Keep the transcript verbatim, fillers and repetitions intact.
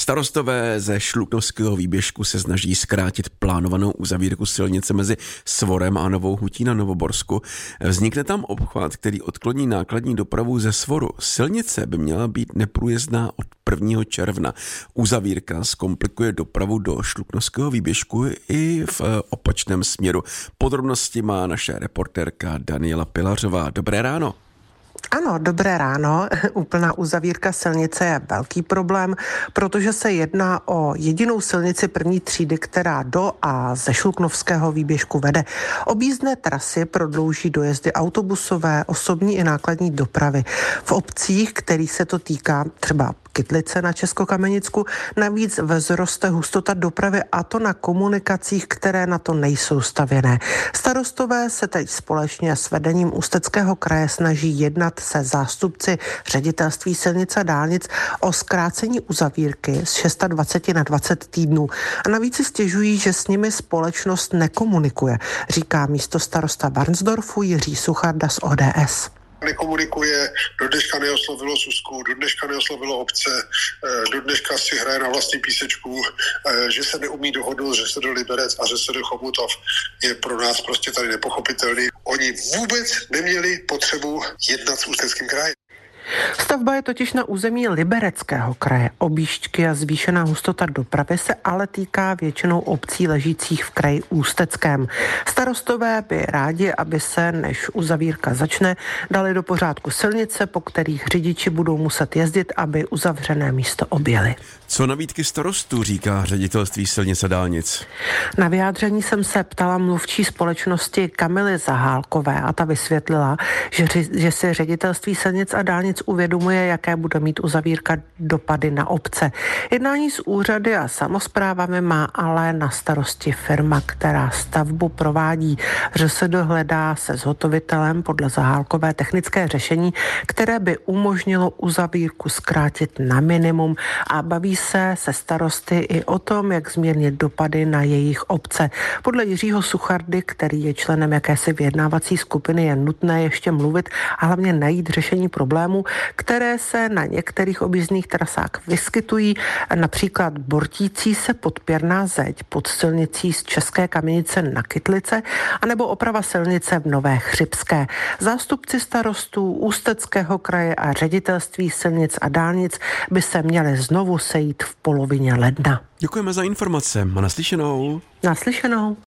Starostové ze Šluknovského výběžku se snaží zkrátit plánovanou uzavírku silnice mezi Svorem a Novou Hutí na Novoborsku. Vznikne tam obchvat, který odkloní nákladní dopravu ze Svoru. Silnice by měla být neprůjezdná od prvního června. Uzavírka zkomplikuje dopravu do Šluknovského výběžku i v opačném směru. Podrobnosti má naše reportérka Daniela Pilařová. Dobré ráno. Ano, dobré ráno. Úplná uzavírka silnice je velký problém, protože se jedná o jedinou silnici první třídy, která do a ze Šluknovského výběžku vede. Objízdné trasy prodlouží dojezdy autobusové, osobní i nákladní dopravy. V obcích, kterých se to týká, třeba Kytlice na Českokamenicku, navíc vzroste hustota dopravy, a to na komunikacích, které na to nejsou stavěné. Starostové se teď společně s vedením Ústeckého kraje snaží jednat se zástupci ředitelství silnic a dálnic o zkrácení uzavírky z dvacet šest na dvacet týdnů. A navíc si stěžují, že s nimi společnost nekomunikuje, říká místostarosta Varnsdorfu Jiří Sucharda z O D S. Nekomunikuje, do dneška neoslovilo Susku, do dneška neoslovilo obce, do dneška si hraje na vlastní písečku, že se neumí dohodnout, že se do Liberec a že se do Chomutov, je pro nás prostě tady nepochopitelný. Oni vůbec neměli potřebu jednat s Ústeckým krajem. Stavba je totiž na území Libereckého kraje. Objížďky a zvýšená hustota dopravy se ale týká většinou obcí ležících v kraji Ústeckém. Starostové by rádi, aby se, než uzavírka začne, dali do pořádku silnice, po kterých řidiči budou muset jezdit, aby uzavřené místo objeli. Co nabídky starostů, říká ředitelství silnic a dálnic? Na vyjádření jsem se ptala mluvčí společnosti Kamily Zahálkové a ta vysvětlila, že, že si ředitelství silnic a dálnic uvědomuje, jaké bude mít uzavírka dopady na obce. Jednání s úřady a samosprávami má ale na starosti firma, která stavbu provádí. ŘSD hledá se zhotovitelem podle Zahálkové technické řešení, které by umožnilo uzavírku zkrátit na minimum, a baví se se starosty i o tom, jak zmírnit dopady na jejich obce. Podle Jiřího Suchardy, který je členem jakési vyjednávací skupiny, je nutné ještě mluvit a hlavně najít řešení problémů, které se na některých objízdných trasách vyskytují, například bortící se podpěrná zeď pod silnicí z České Kamenice na Kytlice, anebo oprava silnice v Nové Chřibské. Zástupci starostů Ústeckého kraje a ředitelství silnic a dálnic by se měli znovu sejít v polovině ledna. Děkujeme za informace a naslyšenou. Naslyšenou.